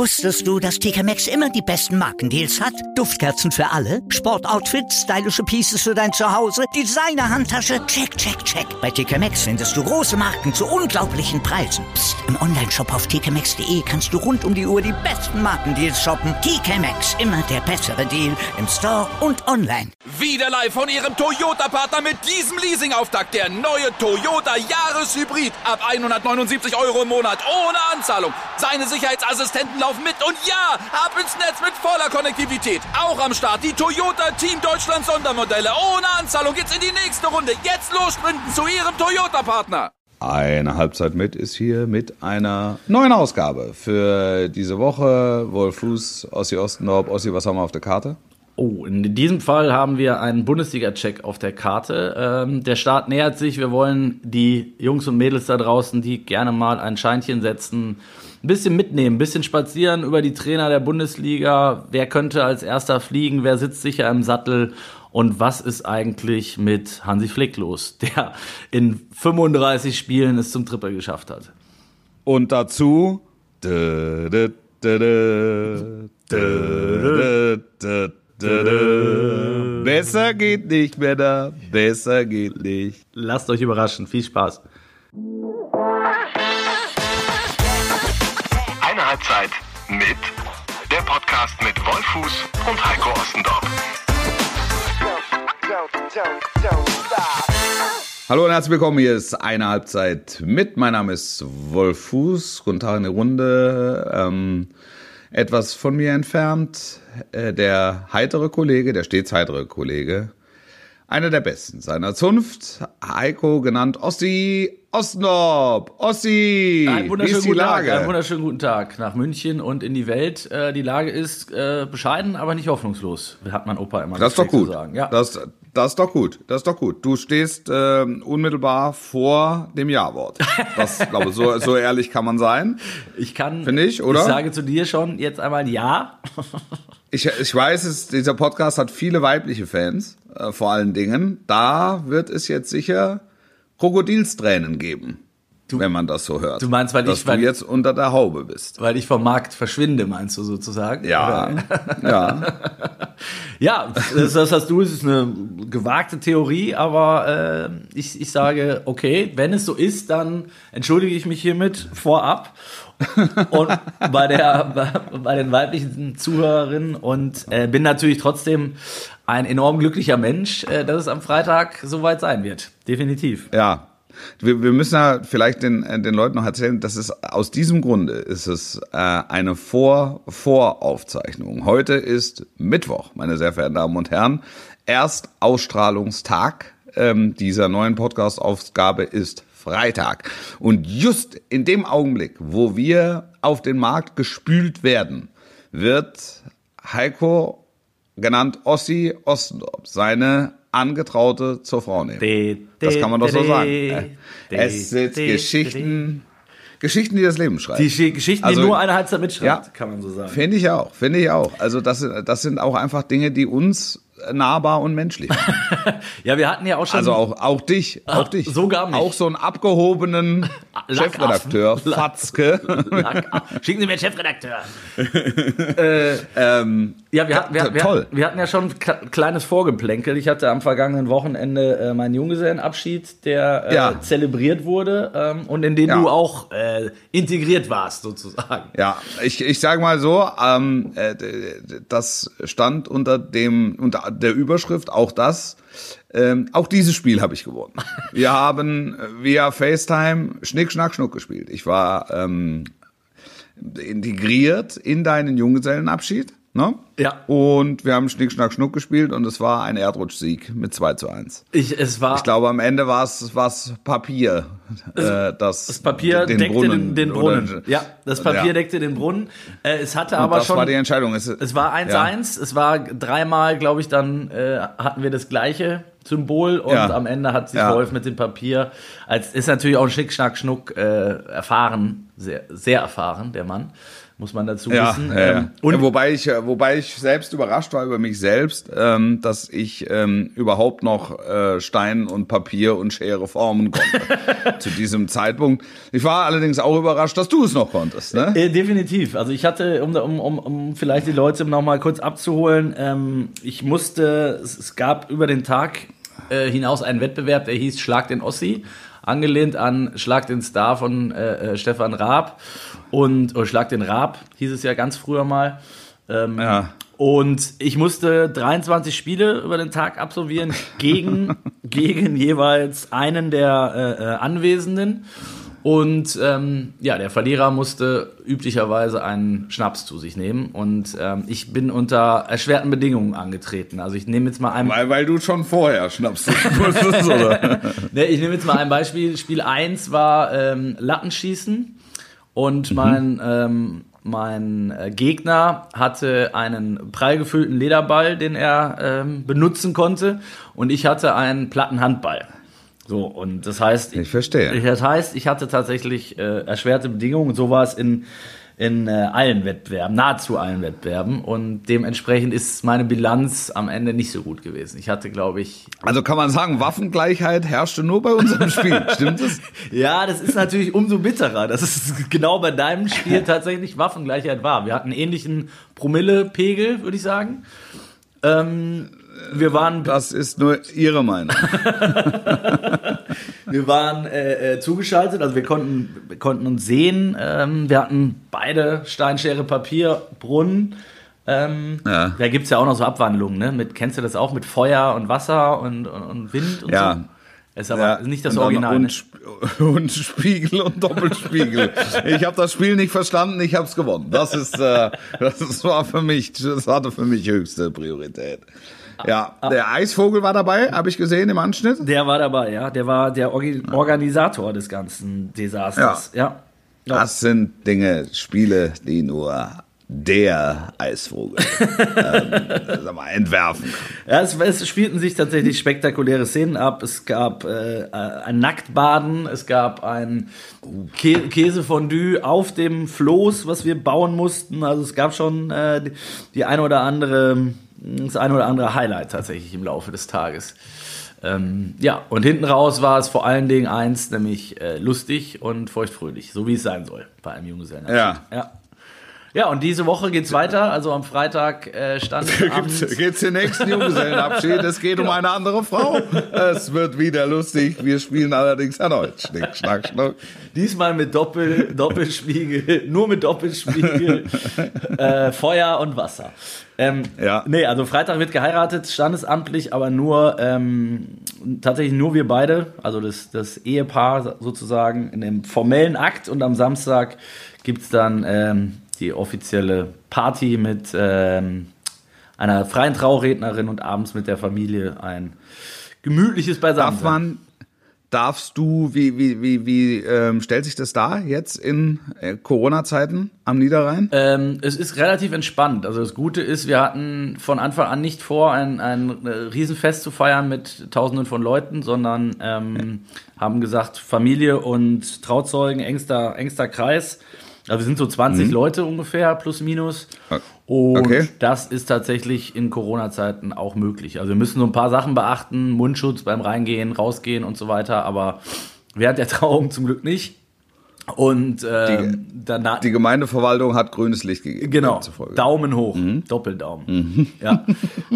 Wusstest du, dass TK Maxx immer die besten Markendeals hat? Duftkerzen für alle, Sportoutfits, stylische Pieces für dein Zuhause, Designer-Handtasche, check, check, check. Bei TK Maxx findest du große Marken zu unglaublichen Preisen. Psst. Im Onlineshop auf tkmaxx.de kannst du rund um die Uhr die besten Markendeals shoppen. TK Maxx, immer der bessere Deal im Store und online. Wieder live von Ihrem Toyota-Partner mit diesem Leasing-Auftakt. Der neue Toyota Jahreshybrid. Ab 179 € im Monat. Ohne Anzahlung. Seine Sicherheitsassistenten laufen mit. Und ja, ab ins Netz mit voller Konnektivität. Auch am Start die Toyota Team Deutschland Sondermodelle. Ohne Anzahlung geht's in die nächste Runde. Jetzt los sprinten zu Ihrem Toyota-Partner. Eine Halbzeit mit ist hier mit einer neuen Ausgabe für diese Woche. Wolf Fuß, Ossi Ostendorp. Ossi, was haben wir auf der Karte? Oh, in diesem Fall haben wir einen Bundesliga-Check auf der Karte. Der Start nähert sich. Wir wollen die Jungs und Mädels da draußen, die gerne mal ein Scheinchen setzen, ein bisschen mitnehmen, ein bisschen spazieren über die Trainer der Bundesliga. Wer könnte als erster fliegen? Wer sitzt sicher im Sattel? Und was ist eigentlich mit Hansi Flick los, der in 35 Spielen es zum Triple geschafft hat? Und dazu besser geht nicht, Männer. Besser geht nicht. Lasst euch überraschen. Viel Spaß. Eine Halbzeit mit der Podcast mit Wolf Fuß und Heiko Ostendorp. Hallo und herzlich willkommen, hier ist eine Halbzeit mit. Mein Name ist Wolf Fuß. Guten Tag in die Runde. Etwas von mir entfernt, der heitere Kollege, der stets heitere Kollege, einer der Besten seiner Zunft, Heiko, genannt Ossi Ostendorp. Ossi, wie ist die Lage? Einen wunderschönen guten Tag nach München und in die Welt. Die Lage ist bescheiden, aber nicht hoffnungslos, hat mein Opa immer das ist doch gut. Sagen. Ja. Das ist doch gut. Das ist doch gut. Du stehst unmittelbar vor dem Ja-Wort. Das, glaube ich, so ehrlich kann man sein. Finde ich, oder? Ich sage zu dir schon jetzt einmal Ja. Ich weiß, dieser Podcast hat viele weibliche Fans, vor allen Dingen. Da wird es jetzt sicher Krokodilstränen geben, wenn man das so hört. Du meinst, weil du jetzt unter der Haube bist. Weil ich vom Markt verschwinde, meinst du sozusagen? Ja, ja. Ja, das hast du, es ist eine gewagte Theorie, aber ich sage, okay, wenn es so ist, dann entschuldige ich mich hiermit vorab und bei den weiblichen Zuhörerinnen und bin natürlich trotzdem ein enorm glücklicher Mensch, dass es am Freitag soweit sein wird. Definitiv. Ja. Wir müssen ja vielleicht den Leuten noch erzählen, dass es aus diesem Grunde ist es eine Voraufzeichnung. Heute ist Mittwoch, meine sehr verehrten Damen und Herren. Erstausstrahlungstag dieser neuen Podcast-Ausgabe ist Freitag. Und just in dem Augenblick, wo wir auf den Markt gespült werden, wird Heiko, genannt Ossi Ostendorp, seine Angetraute zur Frau nehmen. Das kann man doch so sagen. Es sind Geschichten, die das Leben schreiben. Die Geschichten, die nur eine Halbzeit mitschreibt, ja, kann man so sagen. Finde ich auch. Also das sind auch einfach Dinge, die uns nahbar und menschlich machen. Ja, wir hatten ja auch schon... Also auch dich. Sogar mich. Auch so einen abgehobenen Chefredakteur, Fatzke. Schicken Sie mir einen Chefredakteur. Ja, toll. Wir hatten ja schon ein kleines Vorgeplänkel. Ich hatte am vergangenen Wochenende meinen Junggesellenabschied, der zelebriert wurde und in den du auch integriert warst, sozusagen. Ja, ich sage mal so, das stand unter der Überschrift auch dieses Spiel habe ich gewonnen. Wir haben via FaceTime Schnick, Schnack, Schnuck gespielt. Ich war integriert in deinen Junggesellenabschied, ne? Ja. Und wir haben Schnick, Schnack, Schnuck gespielt und es war ein Erdrutschsieg mit 2:1. Ich glaube, am Ende war es Papier. Das Papier deckte den Brunnen. Ja, das Papier deckte den Brunnen. Es hatte aber schon... Das war die Entscheidung. Es war 1:1. Ja. Es war dreimal, glaube ich, dann hatten wir das gleiche Symbol und am Ende hat sich Wolf mit dem Papier, ist natürlich auch ein Schnick, Schnack, Schnuck erfahren, sehr, sehr erfahren, der Mann. muss man dazu Ja, wissen. und wobei ich selbst überrascht war über mich selbst, dass ich überhaupt noch Stein und Papier und Schere formen konnte zu diesem Zeitpunkt. Ich war allerdings auch überrascht, dass du es noch konntest. Ne? Definitiv. Also ich hatte, um vielleicht die Leute noch mal kurz abzuholen, es gab über den Tag hinaus einen Wettbewerb, der hieß Schlag den Ossi, angelehnt an Schlag den Star von Stefan Raab oder Schlag den Raab, hieß es ja ganz früher mal. Und ich musste 23 Spiele über den Tag absolvieren gegen jeweils einen der Anwesenden. Und der Verlierer musste üblicherweise einen Schnaps zu sich nehmen. Und ich bin unter erschwerten Bedingungen angetreten. Also ich nehme jetzt mal Weil du schon vorher Schnaps musstest, oder? Ne, ich nehme jetzt mal ein Beispiel. Spiel 1 war Lattenschießen. Und mein Gegner hatte einen prall gefüllten Lederball, den er benutzen konnte. Und ich hatte einen platten Handball. So, und das heißt, ich verstehe. Ich hatte tatsächlich erschwerte Bedingungen. So war es in allen Wettbewerben, nahezu allen Wettbewerben. Und dementsprechend ist meine Bilanz am Ende nicht so gut gewesen. Ich hatte, glaube ich... Also kann man sagen, Waffengleichheit herrschte nur bei unserem Spiel, stimmt das? Ja, das ist natürlich umso bitterer, dass es genau bei deinem Spiel tatsächlich Waffengleichheit war. Wir hatten einen ähnlichen Promillepegel, würde ich sagen. Das ist nur Ihre Meinung. Wir waren zugeschaltet, also wir konnten uns sehen. Wir hatten beide Stein, Schere, Papier, Brunnen. Da gibt's ja auch noch so Abwandlungen, ne? Kennst du das auch mit Feuer und Wasser und Wind und so? Ist aber nicht das Original. Und Spiegel und Doppelspiegel. Ich habe das Spiel nicht verstanden, ich habe es gewonnen. Das hatte für mich höchste Priorität. Ja, der Eisvogel war dabei, habe ich gesehen im Anschnitt. Der war dabei, ja. Der war der Organisator des ganzen Desasters. Ja. Das sind Spiele, die nur der Eisvogel entwerfen kann. Ja, es spielten sich tatsächlich spektakuläre Szenen ab. Es gab ein Nacktbaden, es gab ein Käsefondue auf dem Floß, was wir bauen mussten. Also es gab schon das eine oder andere Highlight tatsächlich im Laufe des Tages. Und hinten raus war es vor allen Dingen eins, nämlich lustig und feuchtfröhlich, so wie es sein soll bei einem Junggesellenabschied. Ja, und diese Woche geht's weiter. Also am Freitag stand geht's den nächsten Junggesellenabschied. Es geht um eine andere Frau. Es wird wieder lustig. Wir spielen allerdings erneut Schnick, Schnack, Schnuck. Diesmal mit Doppelspiegel, nur mit Doppelspiegel, Feuer und Wasser. Also Freitag wird geheiratet, standesamtlich, aber nur tatsächlich nur wir beide, also das Ehepaar sozusagen in dem formellen Akt, und am Samstag gibt's dann die offizielle Party mit einer freien Traurednerin und abends mit der Familie ein gemütliches Beisammensein. Darfst du, wie stellt sich das dar jetzt in Corona-Zeiten am Niederrhein? Es ist relativ entspannt. Also das Gute ist, wir hatten von Anfang an nicht vor, ein Riesenfest zu feiern mit Tausenden von Leuten, sondern haben gesagt, Familie und Trauzeugen, engster Kreis. Also wir sind so 20 Leute ungefähr, plus minus. Und das ist tatsächlich in Corona-Zeiten auch möglich. Also wir müssen so ein paar Sachen beachten, Mundschutz beim Reingehen, Rausgehen und so weiter, aber während der Trauung zum Glück nicht. Und danach, die Gemeindeverwaltung hat grünes Licht gegeben. Genau, Daumen hoch, Doppeldaumen. Ja.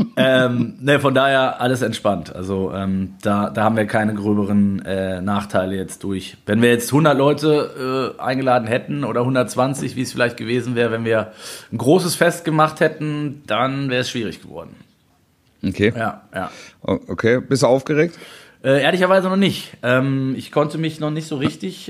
Von daher alles entspannt. Also da haben wir keine gröberen Nachteile jetzt durch. Wenn wir jetzt 100 Leute eingeladen hätten oder 120, wie es vielleicht gewesen wäre, wenn wir ein großes Fest gemacht hätten, dann wäre es schwierig geworden. Okay. Ja. Okay, bist du aufgeregt? Ehrlicherweise noch nicht. Ich konnte mich noch nicht so richtig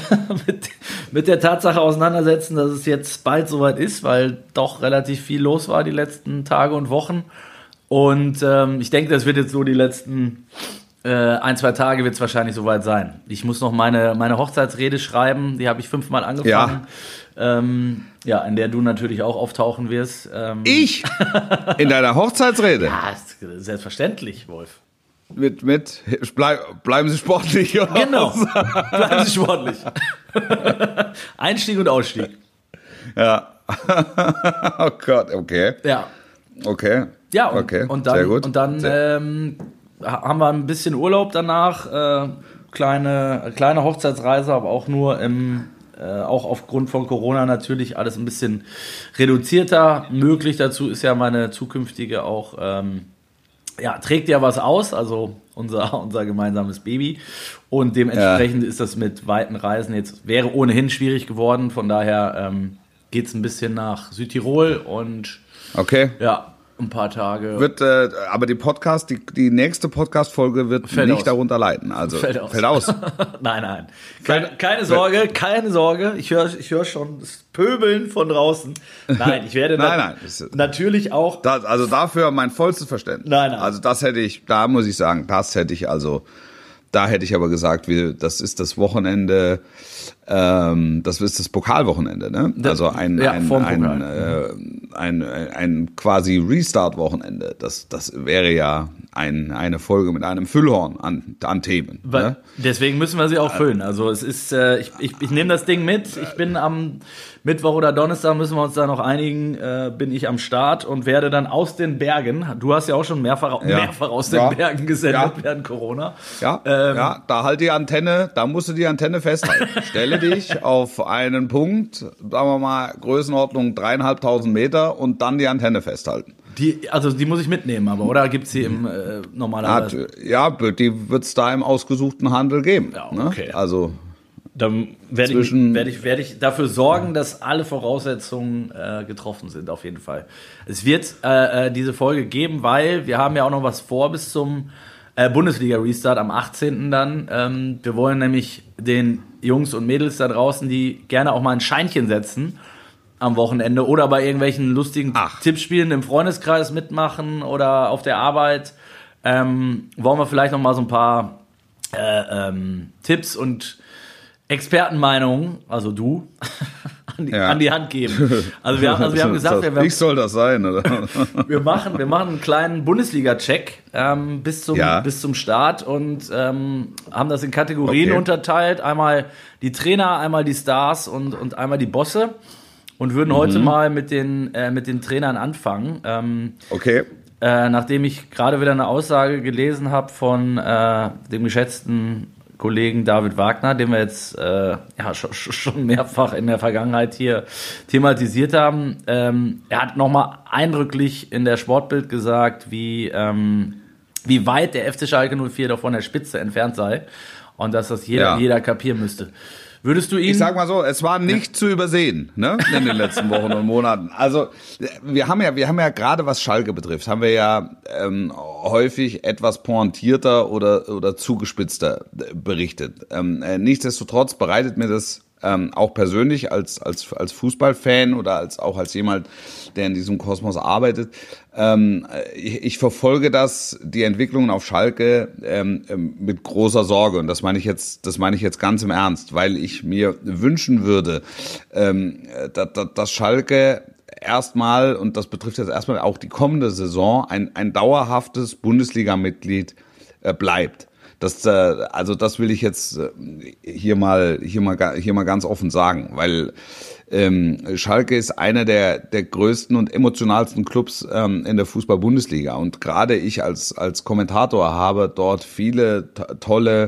mit der Tatsache auseinandersetzen, dass es jetzt bald soweit ist, weil doch relativ viel los war die letzten Tage und Wochen. Und ich denke, das wird jetzt so die letzten 1-2 Tage wird es wahrscheinlich soweit sein. Ich muss noch meine Hochzeitsrede schreiben, die habe ich 5-mal angefangen. In der du natürlich auch auftauchen wirst. Ich? In deiner Hochzeitsrede? Ja, selbstverständlich, Wolf. Bleiben Sie sportlich. Oder? Genau, bleiben Sie sportlich. Einstieg und Ausstieg. Ja, Oh Gott, okay. Ja. Okay. Ja, okay. und dann, sehr gut. Und dann haben wir ein bisschen Urlaub danach, kleine Hochzeitsreise, aber auch nur auch aufgrund von Corona natürlich alles ein bisschen reduzierter möglich. Dazu ist ja meine zukünftige auch, trägt ja was aus, also unser gemeinsames Baby. Und dementsprechend ist das mit weiten Reisen jetzt, wäre ohnehin schwierig geworden. Von daher geht es ein bisschen nach Südtirol und okay. Ja, ein paar Tage. Aber die nächste Podcast-Folge wird Fällt nicht aus. darunter leiden. Also Fällt aus. Fällt aus. Nein. Keine Sorge. Ich hör schon das Pöbeln von draußen. Nein, ich werde Nein. natürlich auch. Also dafür mein vollstes Verständnis. Nein. Also da muss ich sagen, da hätte ich aber gesagt, das ist das Wochenende, das ist das Pokalwochenende, ne? Also ein quasi Restart-Wochenende. Das wäre ja eine Folge mit einem Füllhorn an Themen. Ne? Deswegen müssen wir sie auch füllen. Also es ist, ich nehme das Ding mit. Ich bin am Mittwoch oder Donnerstag, müssen wir uns da noch einigen, bin ich am Start und werde dann aus den Bergen, du hast ja auch schon mehrfach aus den Bergen gesendet während Corona. Ja, da musst du die Antenne festhalten. Stelle dich auf einen Punkt, sagen wir mal, Größenordnung 3.500 Meter und dann die Antenne festhalten. Die muss ich mitnehmen, aber, oder gibt's die im normalerweise? Ja, die wird's da im ausgesuchten Handel geben. Ja, okay. Ne? Also dann werde ich dafür sorgen, dass alle Voraussetzungen getroffen sind, auf jeden Fall. Es wird diese Folge geben, weil wir haben ja auch noch was vor bis zum Bundesliga-Restart am 18. dann. Wir wollen nämlich den Jungs und Mädels da draußen, die gerne auch mal ein Scheinchen setzen am Wochenende oder bei irgendwelchen lustigen Tippspielen im Freundeskreis mitmachen oder auf der Arbeit, wollen wir vielleicht noch mal so ein paar Tipps und Expertenmeinungen, also du, an die Hand geben. Also wir haben gesagt, ich soll das sein, oder? wir machen einen kleinen Bundesliga-Check bis zum Start und haben das in Kategorien unterteilt. Einmal die Trainer, einmal die Stars und einmal die Bosse. Und würden heute mal mit den Trainern anfangen. Okay. Nachdem ich gerade wieder eine Aussage gelesen habe von dem geschätzten Kollegen David Wagner, den wir jetzt schon mehrfach in der Vergangenheit hier thematisiert haben. Er hat nochmal eindrücklich in der Sportbild gesagt, wie weit der FC Schalke 04 doch von der Spitze entfernt sei und dass das jeder kapieren müsste. Würdest du ihn... Ich sag mal so, es war nicht zu übersehen, ne, in den letzten Wochen und Monaten. Also, wir haben ja gerade was Schalke betrifft, haben wir ja häufig etwas pointierter oder zugespitzter berichtet. Nichtsdestotrotz bereitet mir das auch persönlich als Fußballfan oder als jemand, der in diesem Kosmos arbeitet, ich verfolge die Entwicklungen auf Schalke mit großer Sorge, und das meine ich jetzt ganz im Ernst, weil ich mir wünschen würde, dass Schalke erstmal, und das betrifft jetzt erstmal auch die kommende Saison, ein dauerhaftes Bundesliga-Mitglied bleibt. Das will ich jetzt hier mal ganz offen sagen, weil Schalke ist einer der größten und emotionalsten Clubs in der Fußball-Bundesliga, und gerade ich als Kommentator habe dort viele tolle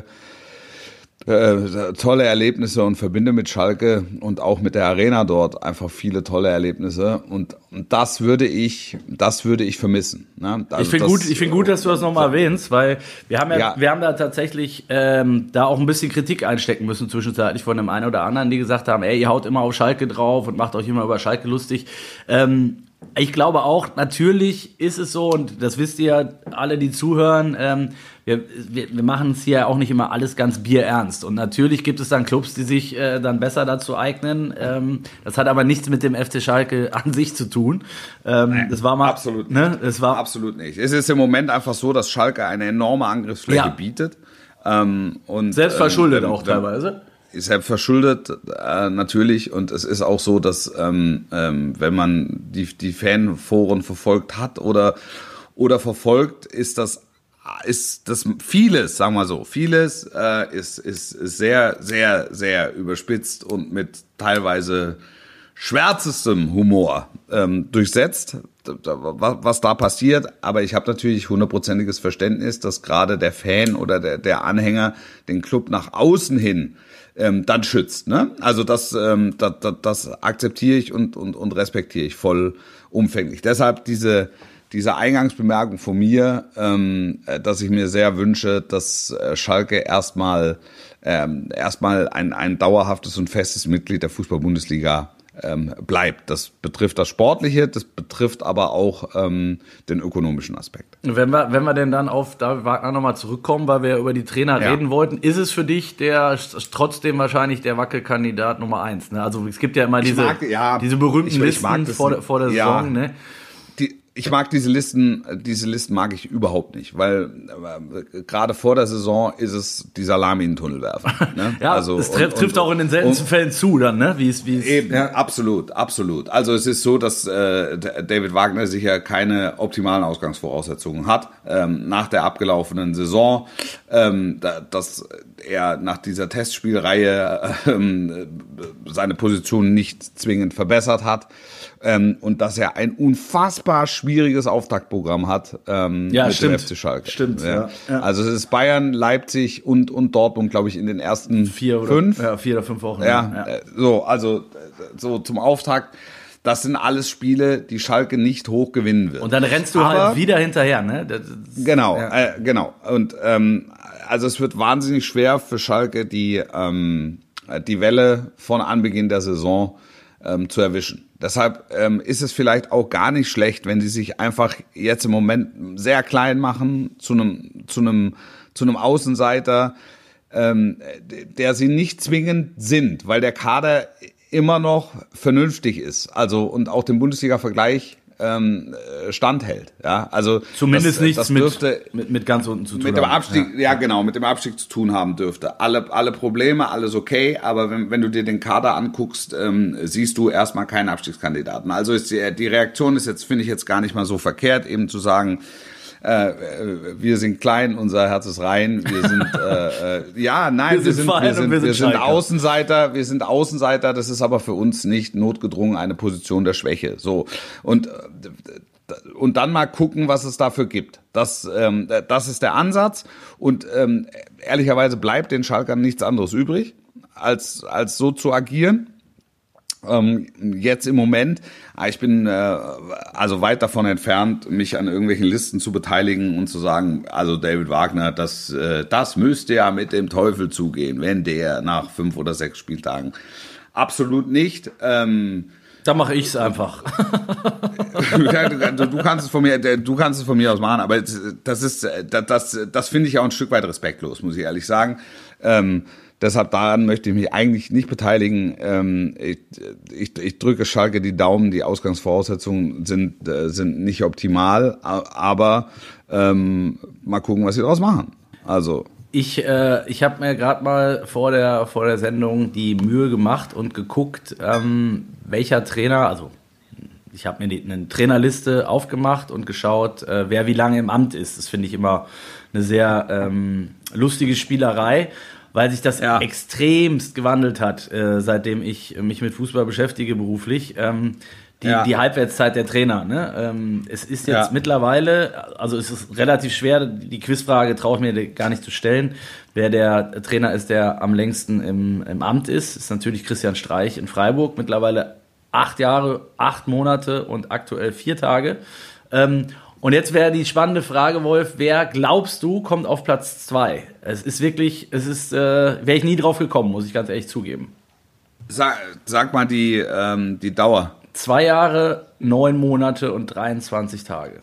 Erlebnisse und verbinde mit Schalke und auch mit der Arena dort einfach viele tolle Erlebnisse, und das würde ich vermissen. Ne? Also ich finde gut, dass du das nochmal erwähnst, weil wir haben da tatsächlich da auch ein bisschen Kritik einstecken müssen zwischenzeitlich von dem einen oder anderen, die gesagt haben, ihr haut immer auf Schalke drauf und macht euch immer über Schalke lustig. Ich glaube auch, natürlich ist es so, und das wisst ihr alle, die zuhören, wir machen es hier auch nicht immer alles ganz bierernst. Und natürlich gibt es dann Clubs, die sich dann besser dazu eignen. Das hat aber nichts mit dem FC Schalke an sich zu tun. Das war mal absolut nicht. Das war absolut nicht. Es ist im Moment einfach so, dass Schalke eine enorme Angriffsfläche bietet. Und selbst verschuldet auch teilweise. Selbst verschuldet natürlich, und es ist auch so, dass wenn man die Fanforen verfolgt hat oder verfolgt, ist das vieles, sagen wir so, vieles ist sehr, sehr, sehr überspitzt und mit teilweise schwärzestem Humor durchsetzt, was da passiert. Aber ich habe natürlich hundertprozentiges Verständnis, dass gerade der Fan oder der Anhänger den Club nach außen hin dann schützt. Ne? Also das akzeptiere ich und respektiere ich vollumfänglich. Deshalb diese Eingangsbemerkung von mir, dass ich mir sehr wünsche, dass Schalke erstmal ein dauerhaftes und festes Mitglied der Fußball-Bundesliga bleibt. Das betrifft das Sportliche, das betrifft aber auch den ökonomischen Aspekt. Wenn wir denn dann auf David Wagner nochmal zurückkommen, weil wir über die Trainer reden wollten, ist es für dich trotzdem wahrscheinlich der Wackelkandidat Nummer 1? Ne? Also es gibt ja immer diese berühmten Listen vor der Saison. Ne? Ich mag diese Listen mag ich überhaupt nicht, weil gerade vor der Saison ist es die Salami in den Tunnel werfen. Ne? Ja, also, es trifft auch in den seltensten Fällen zu dann, ne? Wie es eben, ja. Absolut. Also es ist so, dass David Wagner sicher keine optimalen Ausgangsvoraussetzungen hat nach der abgelaufenen Saison, dass er nach dieser Testspielreihe seine Position nicht zwingend verbessert hat. Und dass er ein unfassbar schwieriges Auftaktprogramm hat mit dem FC Schalke. Stimmt, ja. Also es ist Bayern, Leipzig und Dortmund, glaube ich, in den ersten 4 oder 5 Wochen. So zum Auftakt. Das sind alles Spiele, die Schalke nicht hoch gewinnen wird. Und dann rennst du halt wieder hinterher, ne? Genau. Und also es wird wahnsinnig schwer für Schalke, die Welle von Anbeginn der Saison zu erwischen. Deshalb ist es vielleicht auch gar nicht schlecht, wenn sie sich einfach jetzt im Moment sehr klein machen zu einem Außenseiter, der sie nicht zwingend sind, weil der Kader immer noch vernünftig ist. Also und auch den Bundesliga-Vergleich standhält. Ja, also zumindest nichts mit ganz unten zu tun mit dem Abstieg, genau, mit dem Abstieg zu tun haben dürfte. Alle Probleme, alles okay, aber wenn du dir den Kader anguckst, siehst du erstmal keinen Abstiegskandidaten. Also die Reaktion ist jetzt, finde ich jetzt gar nicht mal so verkehrt, eben zu sagen, wir sind klein, unser Herz ist rein, wir sind wir sind Außenseiter, das ist aber für uns nicht notgedrungen eine Position der Schwäche. So und dann mal gucken, was es dafür gibt. Das ist der Ansatz und ehrlicherweise bleibt den Schalkern nichts anderes übrig, als so zu agieren. Jetzt im Moment, ich bin also weit davon entfernt, mich an irgendwelchen Listen zu beteiligen und zu sagen, also David Wagner, das müsste ja mit dem Teufel zugehen, wenn der nach 5 oder 6 Spieltagen. Absolut nicht. Da mache ich es einfach. Du kannst es von mir aus machen, aber das finde ich auch ein Stück weit respektlos, muss ich ehrlich sagen. Deshalb daran möchte ich mich eigentlich nicht beteiligen. Ich drücke Schalke die Daumen, die Ausgangsvoraussetzungen sind nicht optimal, aber mal gucken, was sie daraus machen. Also Ich habe mir gerade mal vor der Sendung die Mühe gemacht und geguckt, welcher Trainer, also ich habe mir eine Trainerliste aufgemacht und geschaut, wer wie lange im Amt ist. Das finde ich immer eine sehr lustige Spielerei, weil sich das extremst gewandelt hat, seitdem ich mich mit Fußball beschäftige beruflich. Die Halbwertszeit der Trainer. Ne? Es ist jetzt mittlerweile, also es ist relativ schwer, die Quizfrage traue ich mir gar nicht zu stellen, wer der Trainer ist, der am längsten im Amt ist natürlich Christian Streich in Freiburg, mittlerweile 8 Jahre, 8 Monate und aktuell 4 Tage. Und jetzt wäre die spannende Frage, Wolf, wer glaubst du kommt auf Platz 2? Wäre ich nie drauf gekommen, muss ich ganz ehrlich zugeben. Sag mal die Dauer. 2 Jahre, 9 Monate und 23 Tage.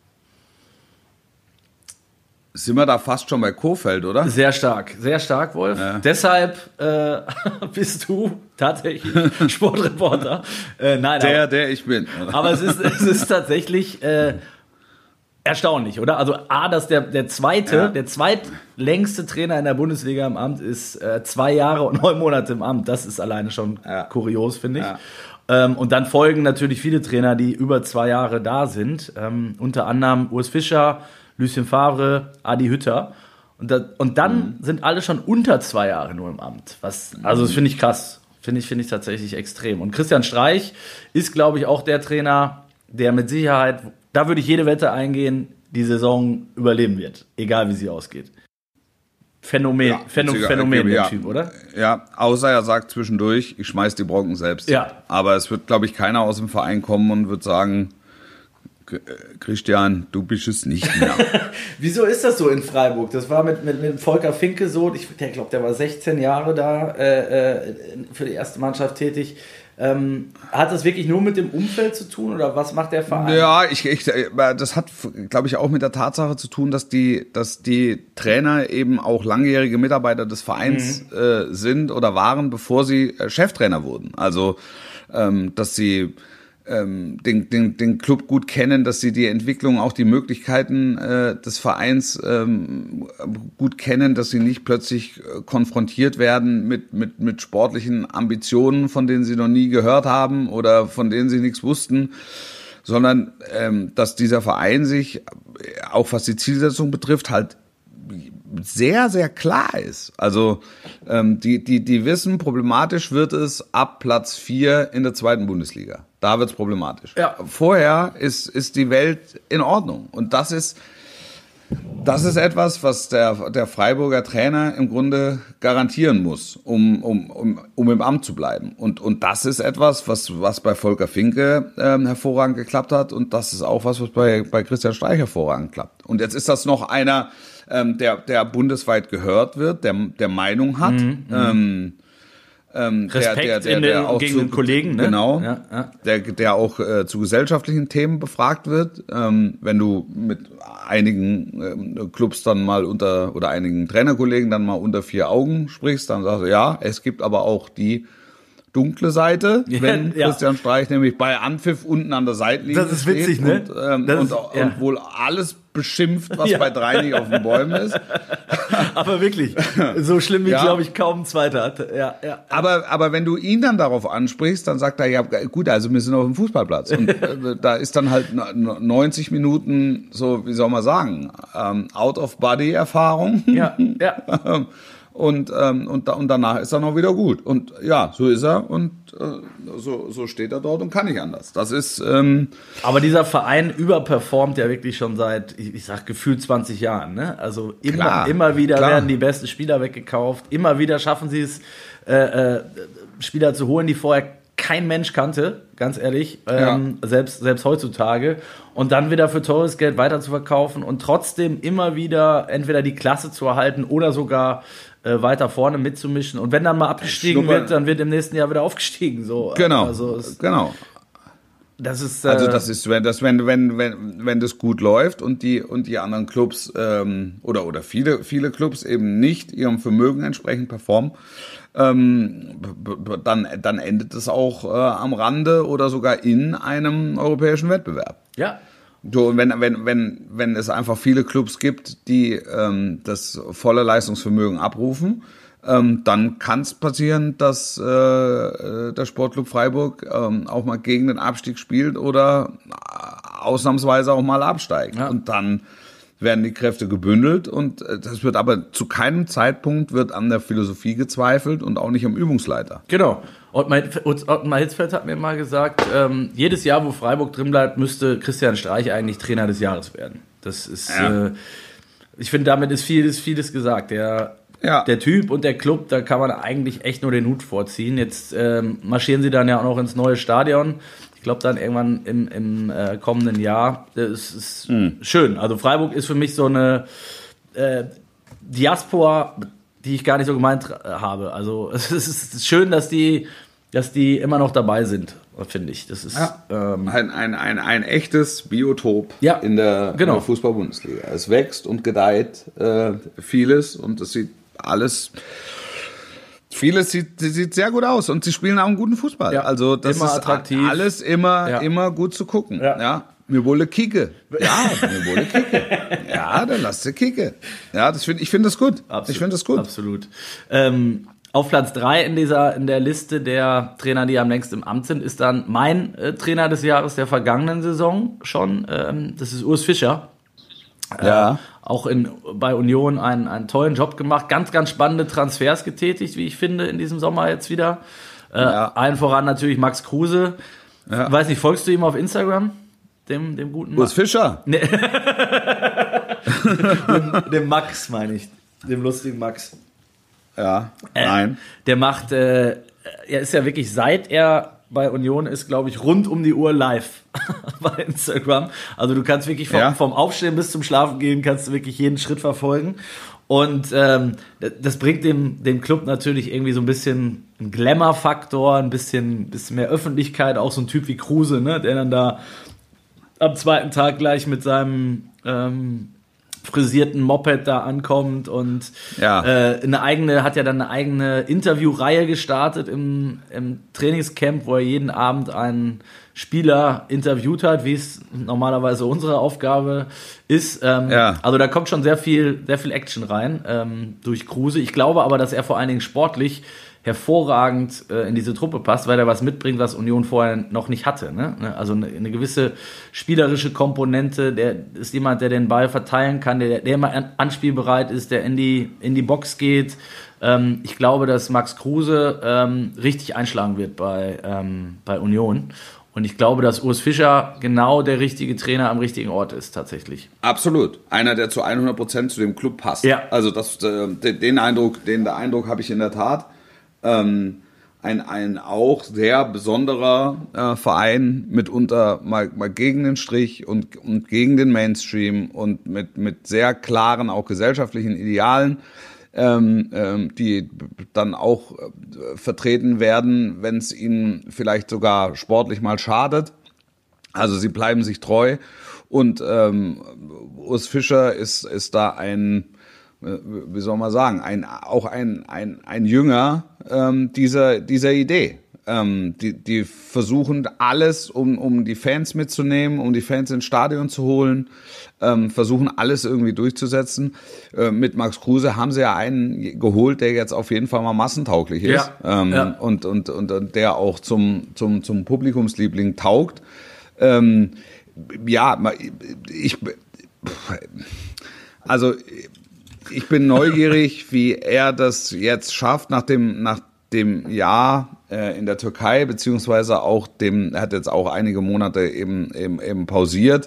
Sind wir da fast schon bei Kohfeldt, oder? Sehr stark, Wolf. Ja. Deshalb bist du tatsächlich Sportreporter. Nein, der ich bin. Aber es ist tatsächlich erstaunlich, oder? Also dass der zweitlängste Trainer in der Bundesliga im Amt ist 2 Jahre und 9 Monate im Amt. Das ist alleine schon kurios, finde ich. Ja. Und dann folgen natürlich viele Trainer, die über 2 Jahre da sind. Unter anderem Urs Fischer, Lucien Favre, Adi Hütter. Und dann sind alle schon unter 2 Jahre nur im Amt. Also das finde ich krass. Finde ich tatsächlich extrem. Und Christian Streich ist, glaube ich, auch der Trainer, der mit Sicherheit, da würde ich jede Wette eingehen, die Saison überleben wird. Egal, wie sie ausgeht. Phänomen, der Typ, oder? Ja, außer er sagt zwischendurch, ich schmeiß die Brocken selbst. Ja. Aber es wird, glaube ich, keiner aus dem Verein kommen und wird sagen, Christian, du bist es nicht mehr. Wieso ist das so in Freiburg? Das war mit Volker Finke so, ich glaube, der war 16 Jahre da für die erste Mannschaft tätig. Hat das wirklich nur mit dem Umfeld zu tun oder was macht der Verein? Ja, das hat, glaube ich, auch mit der Tatsache zu tun, dass die Trainer eben auch langjährige Mitarbeiter des Vereins sind oder waren, bevor sie Cheftrainer wurden. Also, dass sie den Club gut kennen, dass sie die Entwicklung, auch die Möglichkeiten des Vereins gut kennen, dass sie nicht plötzlich konfrontiert werden mit sportlichen Ambitionen, von denen sie noch nie gehört haben oder von denen sie nichts wussten, sondern dass dieser Verein sich, auch was die Zielsetzung betrifft, halt sehr, sehr klar ist. Also die wissen, problematisch wird es ab Platz 4 in der 2. Bundesliga. Da wird's problematisch. Ja. Vorher ist die Welt in Ordnung. Und das ist etwas, was der Freiburger Trainer im Grunde garantieren muss, um im Amt zu bleiben. Und das ist etwas, was bei Volker Finke hervorragend geklappt hat. Und das ist auch was bei Christian Streich hervorragend klappt. Und jetzt ist das noch einer, der bundesweit gehört wird, der Meinung hat. Respekt der auch gegen den Kollegen, ne? Genau, ja. Der auch zu gesellschaftlichen Themen befragt wird. Wenn du mit einigen Clubs dann mal oder einigen Trainerkollegen dann mal unter 4 Augen sprichst, dann sagst du, ja, es gibt aber auch die dunkle Seite, wenn Christian Streich nämlich bei Anpfiff unten an der Seitenlinie steht. Das ist witzig, ne? Und wohl alles beschimpft, was bei 3 nicht auf den Bäumen ist. Aber wirklich, so schlimm wie, glaube ich, kaum ein Zweiter hat. Ja. Aber wenn du ihn dann darauf ansprichst, dann sagt er, ja gut, also wir sind auf dem Fußballplatz. Und da ist dann halt 90 Minuten, so, wie soll man sagen, Out-of-Body-Erfahrung. Ja. Und danach ist er noch wieder gut. Und ja, so ist er und so steht er dort und kann nicht anders. Das ist. Aber dieser Verein überperformt ja wirklich schon seit, ich sag gefühlt 20 Jahren. Ne? Also immer wieder werden die besten Spieler weggekauft. Immer wieder schaffen sie es, Spieler zu holen, die vorher kein Mensch kannte, ganz ehrlich, selbst heutzutage. Und dann wieder für teures Geld weiter zu verkaufen und trotzdem immer wieder entweder die Klasse zu erhalten oder sogar weiter vorne mitzumischen. Und wenn dann mal abgestiegen wird, dann wird im nächsten Jahr wieder aufgestiegen. So. Genau, also genau. Das ist, wenn das gut läuft und die anderen Clubs oder viele Clubs eben nicht ihrem Vermögen entsprechend performen, dann endet es auch am Rande oder sogar in einem europäischen Wettbewerb. Ja. So, wenn es einfach viele Clubs gibt, die das volle Leistungsvermögen abrufen, dann kann es passieren, dass der Sportclub Freiburg auch mal gegen den Abstieg spielt oder ausnahmsweise auch mal absteigt. Ja. Und dann werden die Kräfte gebündelt und das wird aber zu keinem Zeitpunkt wird an der Philosophie gezweifelt und auch nicht am Übungsleiter. Genau. Ottmar Hitzfeld hat mir mal gesagt, jedes Jahr, wo Freiburg drin bleibt, müsste Christian Streich eigentlich Trainer des Jahres werden. Das ist, ich finde, damit ist vieles gesagt. Der Typ und der Club, da kann man eigentlich echt nur den Hut vorziehen. Jetzt marschieren sie dann ja auch noch ins neue Stadion. Ich glaube dann irgendwann im kommenden Jahr. Das ist schön. Also Freiburg ist für mich so eine Diaspora, die ich gar nicht so gemeint habe. Also es ist schön, dass die immer noch dabei sind, finde ich. Das ist ein echtes Biotop in der Fußball-Bundesliga. Es wächst und gedeiht vieles und es sieht alles... Vieles sieht sehr gut aus und sie spielen auch einen guten Fußball. Ja, also das immer ist attraktiv. Alles immer gut zu gucken. Ja. Mir wolle Kicke. Ja, dann lass sie Kicke. Ja, ich finde das gut. Absolut. Auf Platz 3 in der Liste der Trainer, die am längsten im Amt sind, ist dann mein Trainer des Jahres der vergangenen Saison schon. Das ist Urs Fischer. Auch bei Union einen tollen Job gemacht. Ganz, ganz spannende Transfers getätigt, wie ich finde, in diesem Sommer jetzt wieder. Allen voran natürlich Max Kruse. Ja. Weiß nicht, folgst du ihm auf Instagram? Dem guten Urs Fischer? Nee. dem Max, meine ich. Dem lustigen Max. Ja, nein. Der macht, er ist ja wirklich, seit er bei Union ist, glaube ich, rund um die Uhr live bei Instagram. Also du kannst wirklich vom Aufstehen bis zum Schlafen gehen, kannst du wirklich jeden Schritt verfolgen. Und das bringt dem Club natürlich irgendwie so ein bisschen einen Glamour-Faktor, ein bisschen mehr Öffentlichkeit, auch so ein Typ wie Kruse, ne, der dann da am zweiten Tag gleich mit seinem frisierten Moped da ankommt und hat ja dann eine eigene Interviewreihe gestartet im Trainingscamp, wo er jeden Abend einen Spieler interviewt hat, wie es normalerweise unsere Aufgabe ist. Also da kommt schon sehr viel Action rein durch Kruse. Ich glaube aber, dass er vor allen Dingen sportlich hervorragend in diese Truppe passt, weil er was mitbringt, was Union vorher noch nicht hatte. Ne? Also eine gewisse spielerische Komponente, der ist jemand, der den Ball verteilen kann, der immer anspielbereit ist, der in die Box geht. Ich glaube, dass Max Kruse richtig einschlagen wird bei Union. Und ich glaube, dass Urs Fischer genau der richtige Trainer am richtigen Ort ist, tatsächlich. Absolut. Einer, der zu 100% zu dem Club passt. Ja. Also den Eindruck habe ich in der Tat. Ein auch sehr besonderer Verein, mitunter mal gegen den Strich und gegen den Mainstream und mit sehr klaren, auch gesellschaftlichen Idealen, die dann auch vertreten werden, wenn es ihnen vielleicht sogar sportlich mal schadet. Also sie bleiben sich treu und Urs Fischer ist da wie soll man sagen, ein Jünger dieser Idee. Die versuchen alles, um die Fans mitzunehmen, um die Fans ins Stadion zu holen, versuchen alles irgendwie durchzusetzen. Mit Max Kruse haben sie ja einen geholt, der jetzt auf jeden Fall mal massentauglich ist. Und der auch zum Publikumsliebling taugt. Ich bin neugierig, wie er das jetzt schafft nach dem Jahr in der Türkei, beziehungsweise auch er hat jetzt auch einige Monate eben pausiert,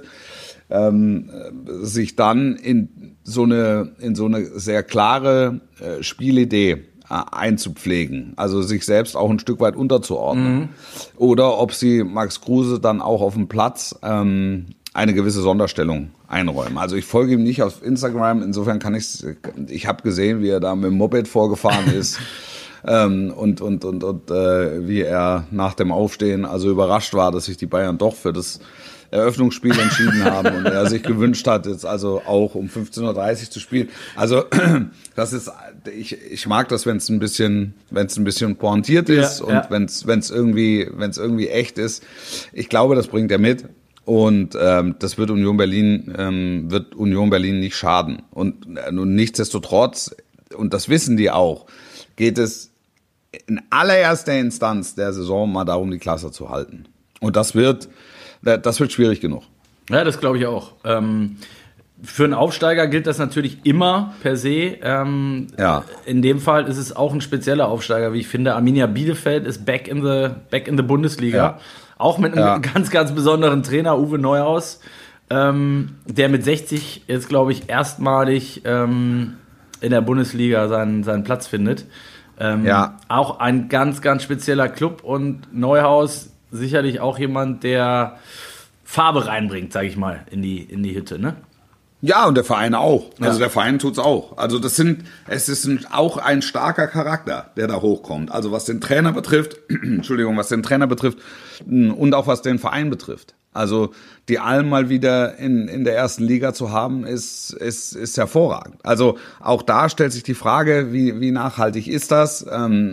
sich dann in so eine sehr klare Spielidee einzupflegen, also sich selbst auch ein Stück weit unterzuordnen. Mhm. Oder ob sie Max Kruse dann auch auf dem Platz eine gewisse Sonderstellung einräumen. Also ich folge ihm nicht auf Instagram, insofern ich habe gesehen, wie er da mit dem Moped vorgefahren ist und wie er nach dem Aufstehen also überrascht war, dass sich die Bayern doch für das Eröffnungsspiel entschieden haben und er sich gewünscht hat, jetzt also auch um 15:30 Uhr zu spielen. Also das ist, ich mag das, wenn es ein bisschen pointiert ist und wenn es irgendwie echt ist. Ich glaube, das bringt er mit. Und das wird Union Berlin nicht schaden. Und nichtsdestotrotz, und das wissen die auch, geht es in allererster Instanz der Saison mal darum, die Klasse zu halten. Und das wird schwierig genug. Ja, das glaube ich auch. Für einen Aufsteiger gilt das natürlich immer per se. In dem Fall ist es auch ein spezieller Aufsteiger, wie ich finde. Arminia Bielefeld ist back in the Bundesliga. Ja. Auch mit einem ganz, ganz besonderen Trainer, Uwe Neuhaus, der mit 60 jetzt, glaube ich, erstmalig in der Bundesliga seinen Platz findet. Auch ein ganz, ganz spezieller Club und Neuhaus sicherlich auch jemand, der Farbe reinbringt, sage ich mal, in die Hütte, ne? Ja, und der Verein auch. Also der Verein tut's auch. Also es ist auch ein starker Charakter, der da hochkommt. Also was den Trainer betrifft, und auch was den Verein betrifft. Also die Alm mal wieder in der ersten Liga zu haben, ist hervorragend. Also auch da stellt sich die Frage, wie nachhaltig ist das?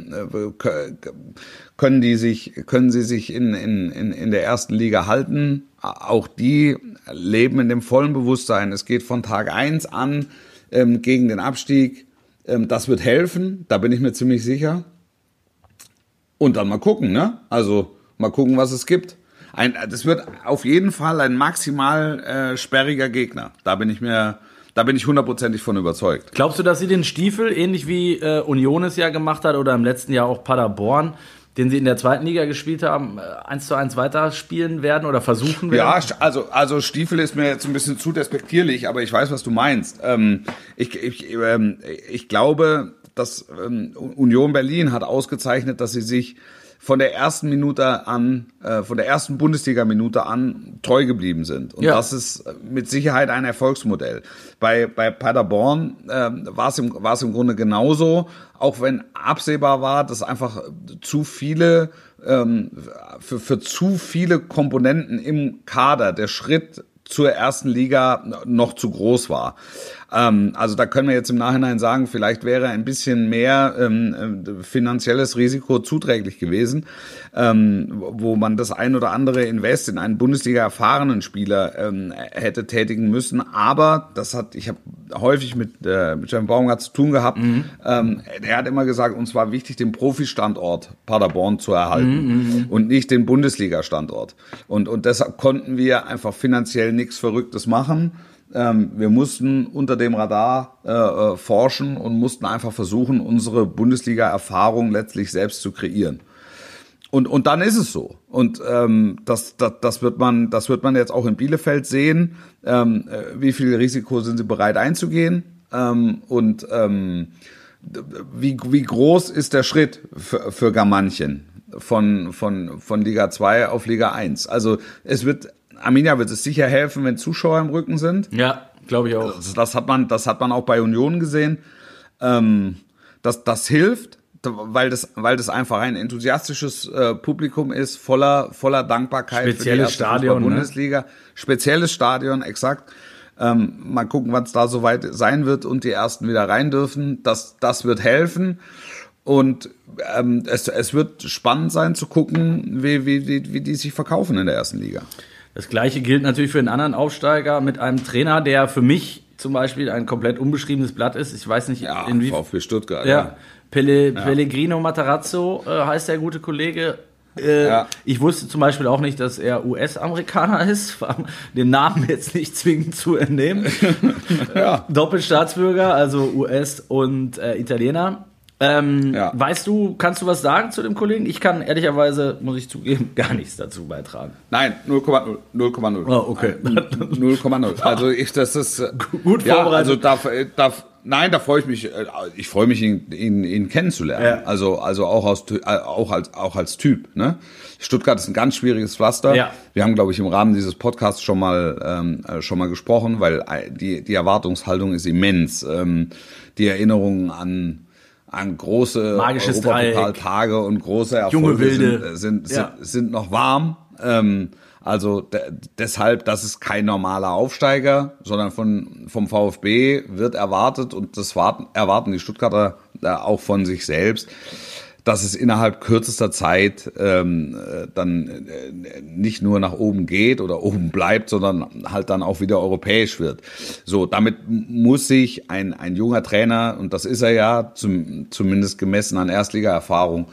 Können sie sich in der ersten Liga halten? Auch die leben in dem vollen Bewusstsein. Es geht von Tag 1 an gegen den Abstieg. Das wird helfen, da bin ich mir ziemlich sicher. Und dann mal gucken, ne? Also mal gucken, was es gibt. Das wird auf jeden Fall ein maximal sperriger Gegner. Da bin ich hundertprozentig von überzeugt. Glaubst du, dass sie den Stiefel, ähnlich wie Union es ja gemacht hat oder im letzten Jahr auch Paderborn, den sie in der zweiten Liga gespielt haben, 1:1 weiterspielen werden oder versuchen werden? Ja, also Stiefel ist mir jetzt ein bisschen zu despektierlich, aber ich weiß, was du meinst. Ich glaube, dass Union Berlin hat ausgezeichnet, dass sie sich von der ersten Bundesliga-Minute an treu geblieben sind. Und das ist mit Sicherheit ein Erfolgsmodell. Bei Paderborn war es im Grunde genauso, auch wenn absehbar war, dass einfach zu viele für zu viele Komponenten im Kader der Schritt zur ersten Liga noch zu groß war. Also da können wir jetzt im Nachhinein sagen, vielleicht wäre ein bisschen mehr finanzielles Risiko zuträglich gewesen, wo man das ein oder andere Invest in einen Bundesliga-erfahrenen Spieler hätte tätigen müssen. Aber ich habe häufig mit Steffen Baumgart zu tun gehabt. Er hat immer gesagt, uns war wichtig, den Profi-Standort Paderborn zu erhalten und nicht den Bundesliga-Standort. Und deshalb konnten wir einfach finanziell nichts Verrücktes machen. Wir mussten unter dem Radar forschen und mussten einfach versuchen, unsere Bundesliga-Erfahrung letztlich selbst zu kreieren. Und dann ist es so. Und das wird man jetzt auch in Bielefeld sehen. Wie viel Risiko sind sie bereit einzugehen? Und wie groß ist der Schritt für gar manchen von Liga 2 auf Liga 1? Also Arminia wird es sicher helfen, wenn Zuschauer im Rücken sind. Ja, glaube ich auch. Das hat man auch bei Union gesehen. Das hilft, weil das einfach ein enthusiastisches Publikum ist, voller Dankbarkeit Spezielles für die erste Stadion, Bundesliga. Ne? Spezielles Stadion, exakt. Mal gucken, wann es da soweit sein wird und die Ersten wieder rein dürfen. Das wird helfen. Und es wird spannend sein zu gucken, wie die sich verkaufen in der ersten Liga. Das Gleiche gilt natürlich für einen anderen Aufsteiger mit einem Trainer, der für mich zum Beispiel ein komplett unbeschriebenes Blatt ist. Ich weiß nicht, inwiefern. VfB Stuttgart. Ja. Pellegrino Matarazzo heißt der gute Kollege. Ich wusste zum Beispiel auch nicht, dass er US-Amerikaner ist, dem Namen jetzt nicht zwingend zu entnehmen. Doppelstaatsbürger, also US und Italiener. Weißt du, kannst du was sagen zu dem Kollegen? Ich kann ehrlicherweise, muss ich zugeben, gar nichts dazu beitragen. Nein, 0,0. Oh, okay. 0,0. Also das ist gut vorbereitet. Also da freue ich mich. Ich freue mich, ihn kennenzulernen. Ja. Also auch als Typ. Ne? Stuttgart ist ein ganz schwieriges Pflaster. Ja. Wir haben, glaube ich, im Rahmen dieses Podcasts schon mal gesprochen, weil die Erwartungshaltung ist immens. Die Erinnerungen an große Europapokaltage und große Erfolge sind noch warm. Also deshalb, das ist kein normaler Aufsteiger, sondern vom VfB wird erwartet, und das erwarten die Stuttgarter auch von sich selbst, dass es innerhalb kürzester Zeit dann nicht nur nach oben geht oder oben bleibt, sondern halt dann auch wieder europäisch wird. So, damit muss sich ein junger Trainer, und das ist er ja, zumindest gemessen an Erstliga-Erfahrung,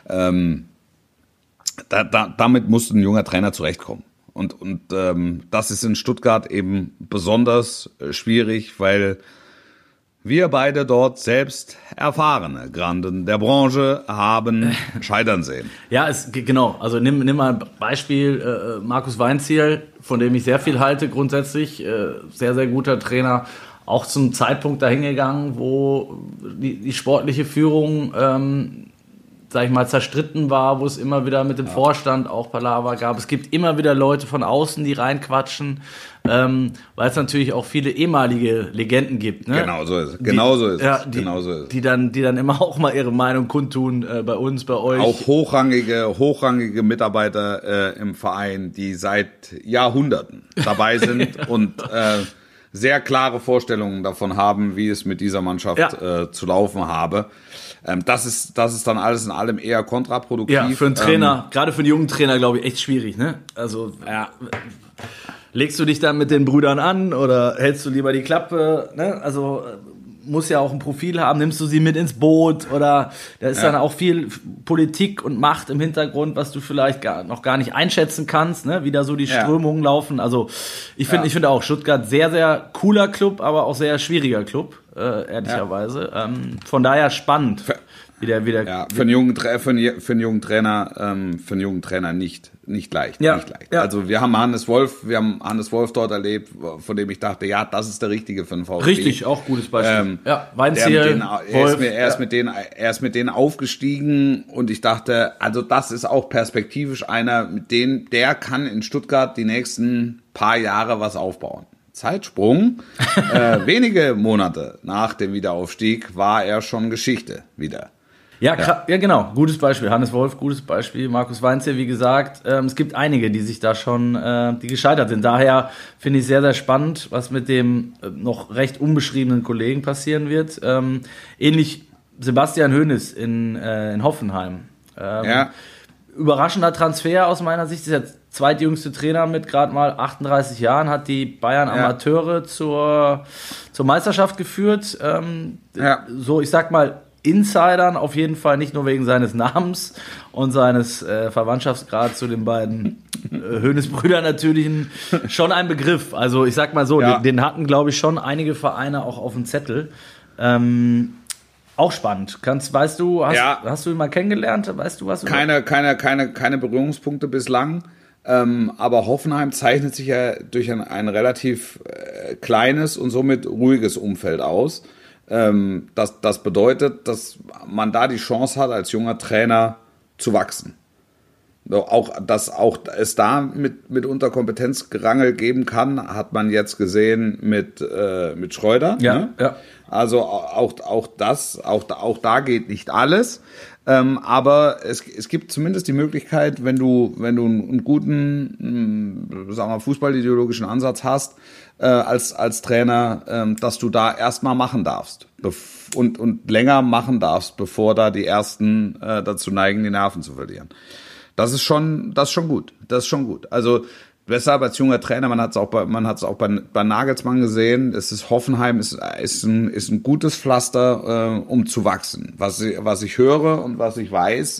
damit muss ein junger Trainer zurechtkommen. Und das ist in Stuttgart eben besonders schwierig, weil wir beide dort selbst erfahrene Granden der Branche haben scheitern sehen. Ja, genau. Also nimm mal ein Beispiel, Markus Weinzierl, von dem ich sehr viel halte grundsätzlich. Sehr, sehr guter Trainer. Auch zum Zeitpunkt dahingegangen, wo die sportliche Führung, sag ich mal, zerstritten war, wo es immer wieder mit dem Vorstand auch Palaver gab. Es gibt immer wieder Leute von außen, die reinquatschen, weil es natürlich auch viele ehemalige Legenden gibt. Ne? Genau so ist es. Die dann immer auch mal ihre Meinung kundtun, bei uns, bei euch. Auch hochrangige Mitarbeiter im Verein, die seit Jahrhunderten dabei sind und sehr klare Vorstellungen davon haben, wie es mit dieser Mannschaft zu laufen habe. Das ist dann alles in allem eher kontraproduktiv. Ja, für einen Trainer, gerade für einen jungen Trainer, glaube ich, echt schwierig, ne? Also, legst du dich dann mit den Brüdern an oder hältst du lieber die Klappe, ne? Also, muss ja auch ein Profil haben, nimmst du sie mit ins Boot oder da ist dann auch viel Politik und Macht im Hintergrund, was du vielleicht noch gar nicht einschätzen kannst, ne? Wie da so die Strömungen laufen. Also ich finde auch Stuttgart sehr, sehr cooler Club, aber auch sehr schwieriger Club, ehrlicherweise. Von daher spannend. wieder. Ja, für einen jungen Trainer nicht leicht. Ja, nicht leicht. ja. Also wir haben Hannes Wolf dort erlebt, von dem ich dachte, ja, das ist der Richtige für den VfB. Richtig, auch gutes Beispiel. Weinziel, Wolf. Er ist mit denen aufgestiegen und ich dachte, also das ist auch perspektivisch einer, der kann in Stuttgart die nächsten paar Jahre was aufbauen. Zeitsprung, wenige Monate nach dem Wiederaufstieg war er schon Geschichte wieder. Ja, genau. Gutes Beispiel. Hannes Wolf, gutes Beispiel. Markus Weinziel, wie gesagt. Es gibt einige, die sich da schon, die gescheitert sind. Daher finde ich sehr, sehr spannend, was mit dem noch recht unbeschriebenen Kollegen passieren wird. Ähnlich Sebastian Hoeneß in Hoffenheim. Überraschender Transfer aus meiner Sicht. Ist der zweitjüngste Trainer mit gerade mal 38 Jahren, hat die Bayern Amateure zur Meisterschaft geführt. So, ich sag mal, Insidern auf jeden Fall, nicht nur wegen seines Namens und seines Verwandtschaftsgrads zu den beiden Hoeneß-Brüdern natürlich schon ein Begriff. Also ich sag mal so, den hatten, glaube ich, schon einige Vereine auch auf dem Zettel. Auch spannend. Hast du ihn mal kennengelernt? Weißt du was? Keine Berührungspunkte bislang. Aber Hoffenheim zeichnet sich ja durch ein relativ kleines und somit ruhiges Umfeld aus. Das bedeutet, dass man da die Chance hat, als junger Trainer zu wachsen. Dass es da mitunter Kompetenzgerangel geben kann, hat man jetzt gesehen mit Schreuder. Ja, ne? ja. Also auch da geht nicht alles. Aber es gibt zumindest die Möglichkeit, wenn du einen guten, sagen wir, fußballideologischen Ansatz hast, als Trainer, dass du da erstmal machen darfst und länger machen darfst, bevor da die ersten dazu neigen, die Nerven zu verlieren. Das ist schon gut. Also weshalb als junger Trainer, man hat es auch bei Nagelsmann gesehen, Hoffenheim ist ein gutes Pflaster, um zu wachsen. Was ich höre und was ich weiß,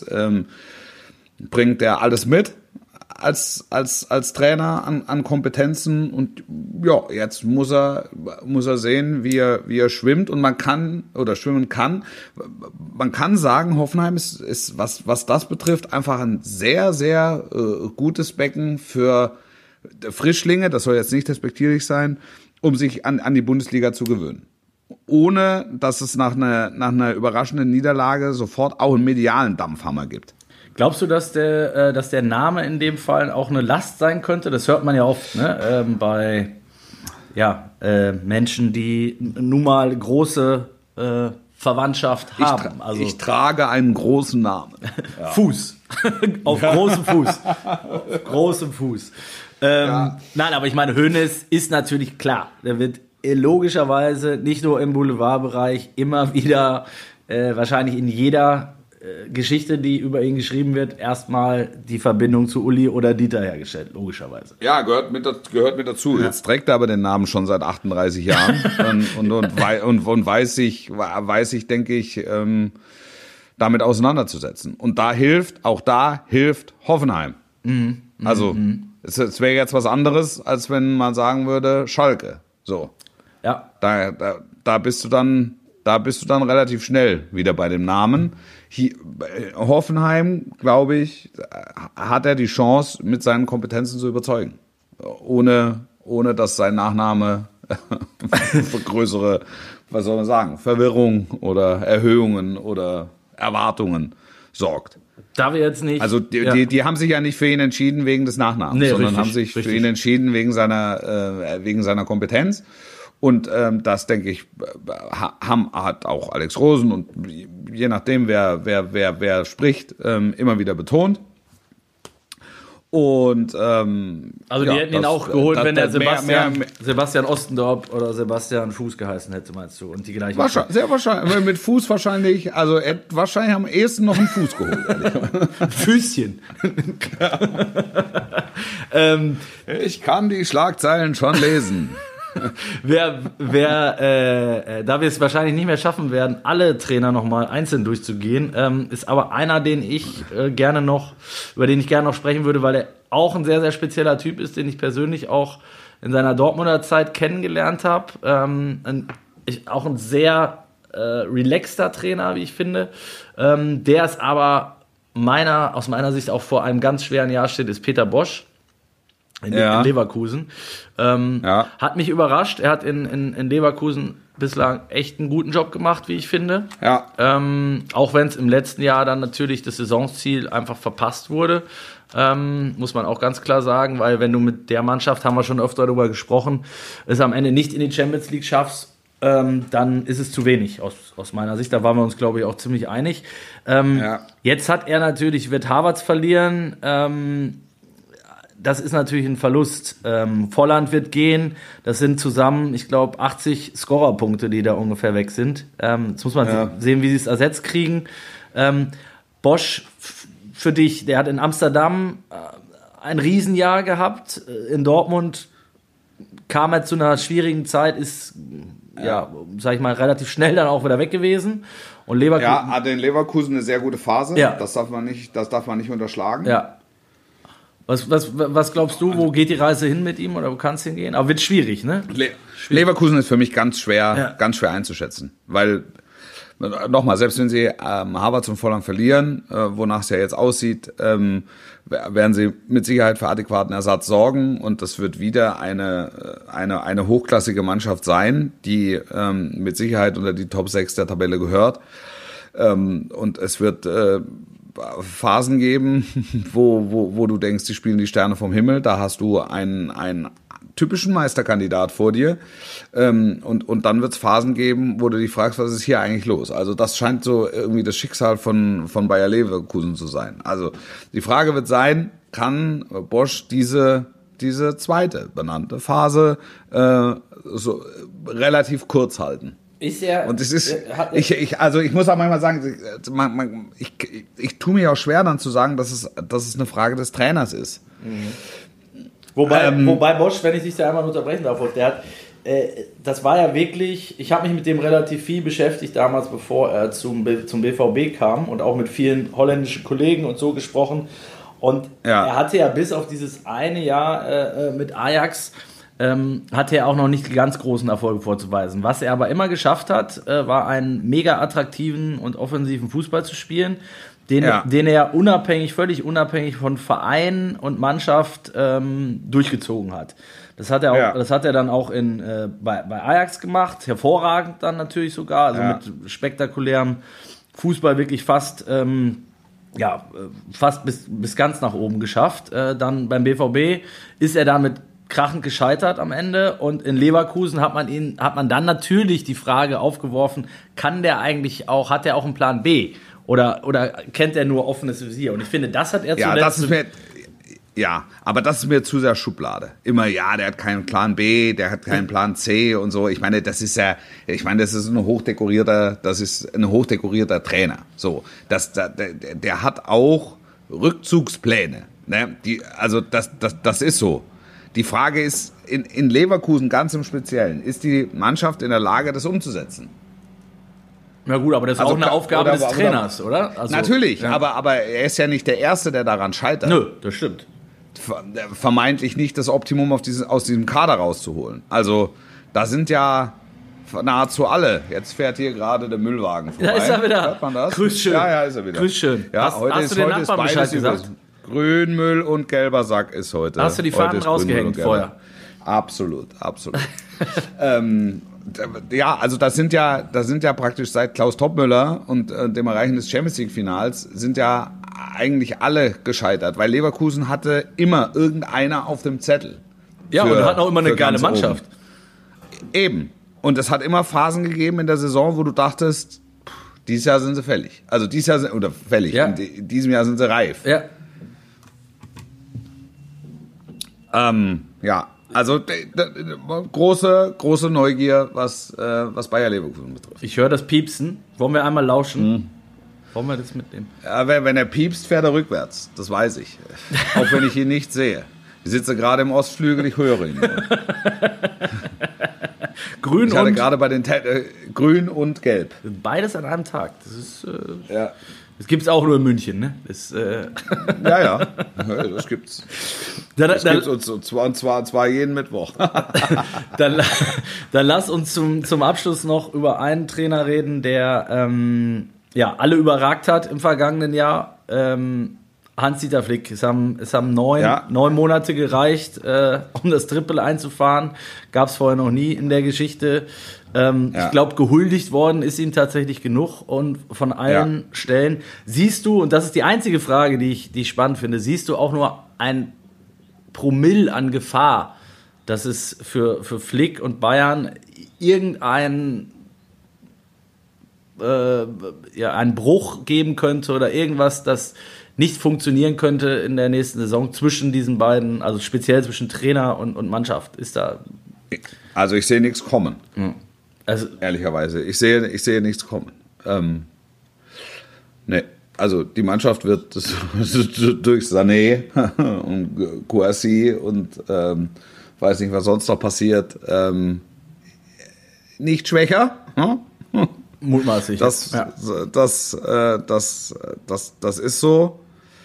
bringt er alles mit als Trainer an Kompetenzen und ja, jetzt muss er sehen, wie er schwimmt und schwimmen kann. Man kann sagen, Hoffenheim ist was das betrifft, einfach ein sehr, sehr gutes Becken für Frischlinge, das soll jetzt nicht despektierlich sein, um sich an die Bundesliga zu gewöhnen. Ohne, dass es nach einer überraschenden Niederlage sofort auch einen medialen Dampfhammer gibt. Glaubst du, dass der Name in dem Fall auch eine Last sein könnte? Das hört man ja oft, ne? Bei Menschen, die nun mal große Verwandtschaft haben. Ich trage einen großen Namen. Ja. Fuß. Auf großem Fuß. Auf großem Fuß. Nein, aber ich meine, Hoeneß ist natürlich klar. Der wird logischerweise nicht nur im Boulevardbereich immer wieder, wahrscheinlich in jeder Geschichte, die über ihn geschrieben wird, erstmal die Verbindung zu Uli oder Dieter hergestellt, logischerweise. Ja, gehört mit dazu. Ja. Jetzt trägt er aber den Namen schon seit 38 Jahren und weiß sich, denke ich, damit auseinanderzusetzen. Und da hilft Hoffenheim. Also, es wäre jetzt was anderes, als wenn man sagen würde, Schalke. So. Ja. Da bist du dann relativ schnell wieder bei dem Namen. Hoffenheim, glaube ich, hat er die Chance, mit seinen Kompetenzen zu überzeugen. Ohne dass sein Nachname für größere, was soll man sagen, Verwirrung oder Erhöhungen oder Erwartungen sorgt. Da wir jetzt nicht. Also die haben sich ja nicht für ihn entschieden wegen des Nachnamens, sondern haben sich für ihn entschieden wegen seiner Kompetenz. Und das, denke ich, hat auch Alex Rosen und je nachdem, wer spricht, immer wieder betont. Und also die hätten ihn auch geholt, wenn der Sebastian Ostendorp oder Sebastian Fuß geheißen hätte, meinst du? Und die gleichen. Sehr wahrscheinlich. Mit Fuß wahrscheinlich. Also wahrscheinlich am ehesten noch einen Fuß geholt. Füßchen. Ich kann die Schlagzeilen schon lesen. Da wir es wahrscheinlich nicht mehr schaffen werden, alle Trainer nochmal einzeln durchzugehen, ist aber einer, über den ich gerne noch sprechen würde, weil er auch ein sehr, sehr spezieller Typ ist, den ich persönlich auch in seiner Dortmunder Zeit kennengelernt habe. Auch ein sehr relaxter Trainer, wie ich finde. Der ist aber aus meiner Sicht auch vor einem ganz schweren Jahr steht, ist Peter Bosz in Leverkusen. Hat mich überrascht. Er hat in Leverkusen bislang echt einen guten Job gemacht, wie ich finde. Ja. Auch wenn es im letzten Jahr dann natürlich das Saisonziel einfach verpasst wurde. Muss man auch ganz klar sagen, weil wenn du mit der Mannschaft, haben wir schon öfter darüber gesprochen, es am Ende nicht in die Champions League schaffst, dann ist es zu wenig aus meiner Sicht. Da waren wir uns, glaube ich, auch ziemlich einig. Jetzt wird Havertz verlieren. Das ist natürlich ein Verlust. Volland wird gehen. Das sind zusammen, ich glaube, 80 Scorerpunkte, die da ungefähr weg sind. Jetzt muss man sehen, wie sie es ersetzt kriegen. Bosz, für dich, der hat in Amsterdam ein Riesenjahr gehabt. In Dortmund kam er zu einer schwierigen Zeit, ist, sag ich mal, relativ schnell dann auch wieder weg gewesen. Und Leverkusen, hatte in Leverkusen eine sehr gute Phase. Ja. Das darf man nicht unterschlagen. Ja. Was glaubst du, wo geht die Reise hin mit ihm oder wo kann es hingehen? Aber wird schwierig, ne? Leverkusen ist für mich ganz schwer einzuschätzen, weil nochmal, selbst wenn sie Havertz und Volland verlieren, wonach es ja jetzt aussieht, werden sie mit Sicherheit für adäquaten Ersatz sorgen und das wird wieder eine hochklassige Mannschaft sein, die mit Sicherheit unter die Top 6 der Tabelle gehört. Und es wird Phasen geben, wo du denkst, die spielen die Sterne vom Himmel. Da hast du einen typischen Meisterkandidat vor dir. Und dann wird es Phasen geben, wo du dich fragst, was ist hier eigentlich los? Also das scheint so irgendwie das Schicksal von Bayer Leverkusen zu sein. Also die Frage wird sein, kann Bosz diese zweite benannte Phase so relativ kurz halten? Und es ist, ich muss auch manchmal sagen, ich tue mir auch schwer dann zu sagen, dass es eine Frage des Trainers ist. Mhm. Wobei Bosz, wenn ich dich da einmal unterbrechen darf, das war ja wirklich, ich habe mich mit dem relativ viel beschäftigt damals, bevor er zum BVB kam und auch mit vielen holländischen Kollegen und so gesprochen. Und er hatte ja bis auf dieses eine Jahr mit Ajax hatte er auch noch nicht die ganz großen Erfolge vorzuweisen. Was er aber immer geschafft hat, war einen mega attraktiven und offensiven Fußball zu spielen, den er völlig unabhängig von Verein und Mannschaft durchgezogen hat. Das hat er dann auch bei Ajax gemacht, hervorragend dann natürlich sogar, also mit spektakulärem Fußball wirklich fast bis ganz nach oben geschafft. Dann beim BVB ist er damit krachend gescheitert am Ende und in Leverkusen hat man dann natürlich die Frage aufgeworfen, hat er auch einen Plan B oder kennt er nur offenes Visier? Und ich finde, das hat er zuletzt... aber das ist mir zu sehr Schublade. Immer, der hat keinen Plan B, der hat keinen Plan C und so. Ich meine, das ist ein hochdekorierter Trainer. So, der hat auch Rückzugspläne. Ne? Das ist so. Die Frage ist, in Leverkusen ganz im Speziellen, ist die Mannschaft in der Lage, das umzusetzen? Na gut, aber das ist auch eine Aufgabe des Trainers, oder? Also, natürlich, aber er ist ja nicht der Erste, der daran scheitert. Nö, das stimmt. Vermeintlich nicht das Optimum aus diesem Kader rauszuholen. Also, da sind ja nahezu alle. Jetzt fährt hier gerade der Müllwagen vorbei. Da ist er wieder. Hört man das? Grüß schön. Ja, ist er wieder. Grüß schön. Ja, hast du den Nachbarn Bescheid gesagt? Grünmüll und gelber Sack ist heute. Hast du die Fahnen rausgehängt vorher? Absolut. Also das sind ja praktisch seit Klaus Toppmöller und dem Erreichen des Champions League Finals sind ja eigentlich alle gescheitert, weil Leverkusen hatte immer irgendeiner auf dem Zettel. Ja, und hat auch immer eine geile Mannschaft. Eben. Und es hat immer Phasen gegeben in der Saison, wo du dachtest, dieses Jahr sind sie fällig. Also in diesem Jahr sind sie reif. Ja. Also große Neugier, was Bayer Leverkusen betrifft. Ich höre das Piepsen. Wollen wir einmal lauschen? Wollen wir das mitnehmen? Ja, wenn er piepst, fährt er rückwärts. Das weiß ich. Auch wenn ich ihn nicht sehe. Ich sitze gerade im Ostflügel, ich höre ihn. Grün ich hatte gerade bei den Grün und Gelb. Beides an einem Tag. Das ist Das gibt es auch nur in München, ne? Ja, das gibt's. Das gibt's und zwar jeden Mittwoch. Dann lass uns zum Abschluss noch über einen Trainer reden, der alle überragt hat im vergangenen Jahr. Hans-Dieter Flick. Es haben 9 Monate gereicht, um das Triple einzufahren. Gab es vorher noch nie in der Geschichte. Ich glaube, gehuldigt worden ist ihm tatsächlich genug. Und von allen Stellen siehst du, und das ist die einzige Frage, die ich spannend finde, siehst du auch nur ein Promille an Gefahr, dass es für Flick und Bayern irgendeinen einen Bruch geben könnte oder irgendwas, das nicht funktionieren könnte in der nächsten Saison zwischen diesen beiden, also speziell zwischen Trainer und Mannschaft? Ist da... Also ich sehe nichts kommen. Also, ehrlicherweise. Ich sehe nichts kommen. Nee. Also die Mannschaft wird durch Sané und Kouassi und weiß nicht, was sonst noch passiert, nicht schwächer. Mutmaßlich. Das ist so.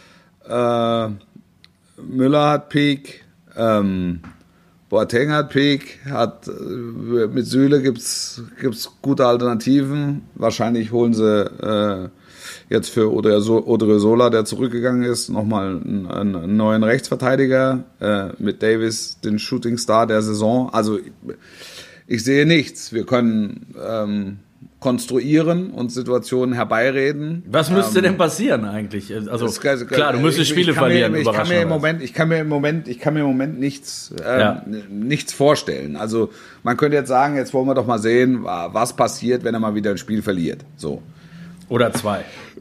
Müller hat Peak, Boateng hat Peak, mit Süle gibt's gute Alternativen. Wahrscheinlich holen sie jetzt für Odriozola, der zurückgegangen ist, nochmal einen neuen Rechtsverteidiger, mit Davis, den Shooting Star der Saison. Also ich sehe nichts. Wir können konstruieren und Situationen herbeireden. Was müsste denn passieren eigentlich? Also klar, du müsstest Spiele verlieren. Ich kann mir im Moment nichts vorstellen. Also man könnte jetzt sagen, jetzt wollen wir doch mal sehen, was passiert, wenn er mal wieder ein Spiel verliert. So. Oder zwei.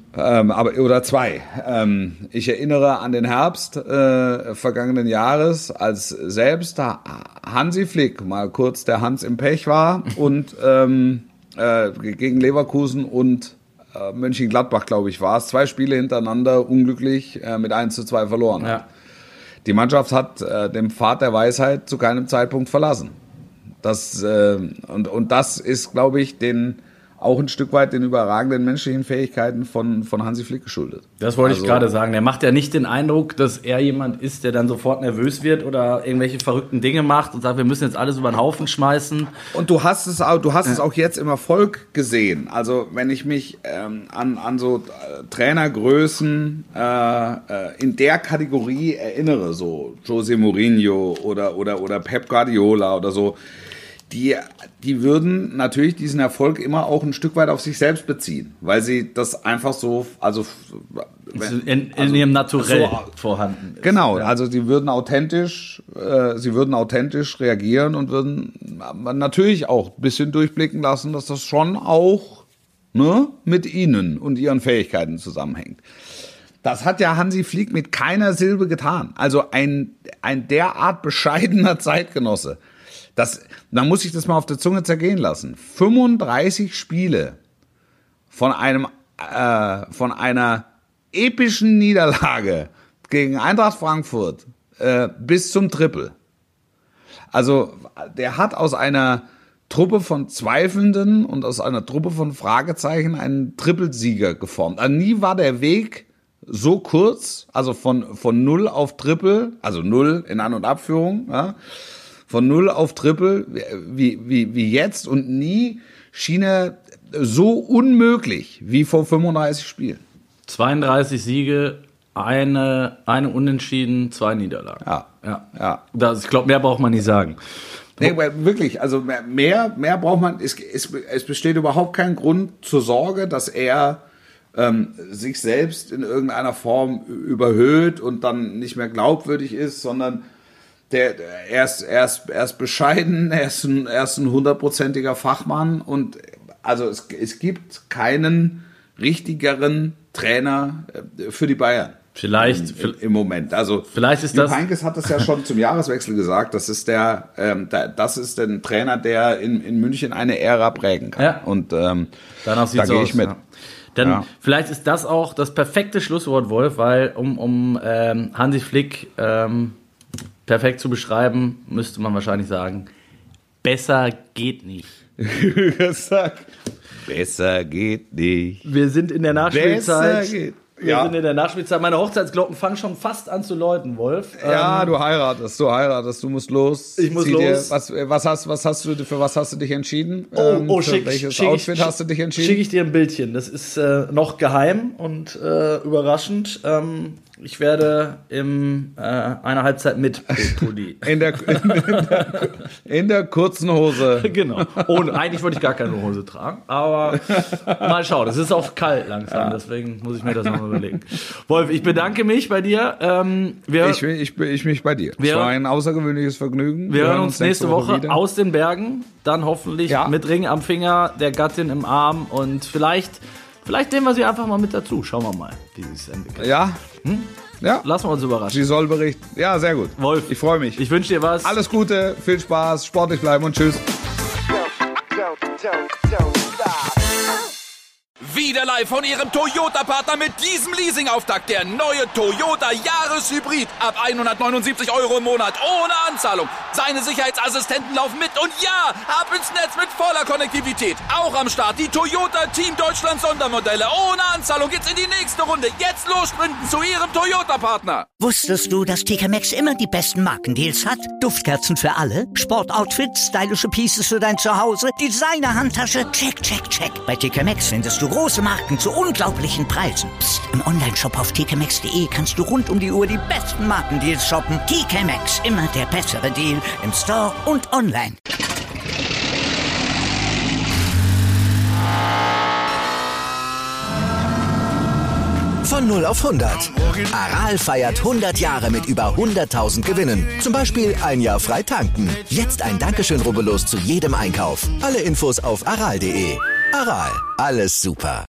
Ich erinnere an den Herbst vergangenen Jahres, als selbst Hansi Flick mal kurz der Hans im Pech war und gegen Leverkusen und Mönchengladbach, glaube ich, war es. 2 Spiele hintereinander unglücklich mit 1:2 verloren. Ja. Die Mannschaft hat den Pfad der Weisheit zu keinem Zeitpunkt verlassen. Das ist, glaube ich, auch ein Stück weit den überragenden menschlichen Fähigkeiten von Hansi Flick geschuldet. Das wollte ich gerade sagen. Der macht ja nicht den Eindruck, dass er jemand ist, der dann sofort nervös wird oder irgendwelche verrückten Dinge macht und sagt, wir müssen jetzt alles über den Haufen schmeißen. Und du hast es auch jetzt im Erfolg gesehen. Also wenn ich mich an so Trainergrößen in der Kategorie erinnere, so Jose Mourinho oder Pep Guardiola oder so, die würden natürlich diesen Erfolg immer auch ein Stück weit auf sich selbst beziehen, weil sie das einfach so, in ihrem Naturell vorhanden ist. Genau, ja. Also sie würden authentisch reagieren und würden natürlich auch ein bisschen durchblicken lassen, dass das schon auch mit ihnen und ihren Fähigkeiten zusammenhängt. Das hat ja Hansi Flick mit keiner Silbe getan. Also ein derart bescheidener Zeitgenosse. Da muss ich das mal auf der Zunge zergehen lassen. 35 Spiele von einer epischen Niederlage gegen Eintracht Frankfurt bis zum Triple. Also der hat aus einer Truppe von Zweifelnden und aus einer Truppe von Fragezeichen einen Trippelsieger geformt. Also nie war der Weg so kurz, also von 0 auf Triple, also 0 in An- und Abführung, ja, von 0 auf Triple wie jetzt, und nie schien er so unmöglich wie vor 35 Spielen. 32 Siege, eine Unentschieden, 2 Niederlagen. Ja. Ich glaube, mehr braucht man nicht sagen. Nee, wirklich, also mehr braucht man. Es besteht überhaupt kein Grund zur Sorge, dass er sich selbst in irgendeiner Form überhöht und dann nicht mehr glaubwürdig ist, sondern er ist bescheiden, er ist ein 100%iger Fachmann, und also es gibt keinen richtigeren Trainer für die Bayern. Vielleicht im Moment. Also vielleicht ist das. Jupp Heynckes hat das ja schon zum Jahreswechsel gesagt. Das ist ein Trainer, der in München eine Ära prägen kann. Ja. Und da gehe ich mit. Ja. Dann vielleicht ist das auch das perfekte Schlusswort, Wolf, weil um Hansi Flick perfekt zu beschreiben, müsste man wahrscheinlich sagen, Besser geht nicht. Besser geht nicht. Wir sind in der Nachspielzeit. Besser geht. Wir sind in der Nachspielzeit. Meine Hochzeitsglocken fangen schon fast an zu läuten, Wolf. Ja, du heiratest, du musst los. Ich muss los. Für was hast du dich entschieden? Welches Outfit hast du dich entschieden? Schicke ich dir ein Bildchen. Das ist noch geheim und überraschend. Ich werde einer Halbzeit mit Pulli. In der kurzen Hose. Genau. Eigentlich wollte ich gar keine Hose tragen, aber mal schauen. Es ist auch kalt langsam, deswegen muss ich mir das nochmal überlegen. Wolf, ich bedanke mich bei dir. Ich mich bei dir. Es war ein außergewöhnliches Vergnügen. Wir hören uns nächste Woche wieder. Aus den Bergen. Dann hoffentlich mit Ring am Finger, der Gattin im Arm und vielleicht nehmen wir sie einfach mal mit dazu. Schauen wir mal, wie sie es entwickelt. Ja. Ja. Lassen wir uns überraschen. Sie soll berichten. Ja, sehr gut. Wolf, ich freue mich. Ich wünsche dir was. Alles Gute, viel Spaß, sportlich bleiben und tschüss. Wieder live von Ihrem Toyota-Partner mit diesem Leasing-Auftakt. Der neue Toyota Jahreshybrid. Ab 179 € im Monat. Ohne Anzahlung. Seine Sicherheitsassistenten laufen mit. Und ja, ab ins Netz mit voller Konnektivität. Auch am Start die Toyota Team Deutschland Sondermodelle. Ohne Anzahlung geht's in die nächste Runde. Jetzt los sprinten zu Ihrem Toyota-Partner. Wusstest du, dass TK Maxx immer die besten Markendeals hat? Duftkerzen für alle, Sportoutfits, stylische Pieces für dein Zuhause, Designer-Handtasche, check, check, check. Bei TK Maxx findest du große Marken zu unglaublichen Preisen. Psst. Im Onlineshop auf tkmaxx.de kannst du rund um die Uhr die besten Markendeals shoppen. TK Maxx, immer der bessere Deal im Store und online. Von 0 auf 100. Aral feiert 100 Jahre mit über 100.000 Gewinnen. Zum Beispiel ein Jahr frei tanken. Jetzt ein Dankeschön, rubbellos zu jedem Einkauf. Alle Infos auf aral.de. Aral, alles super.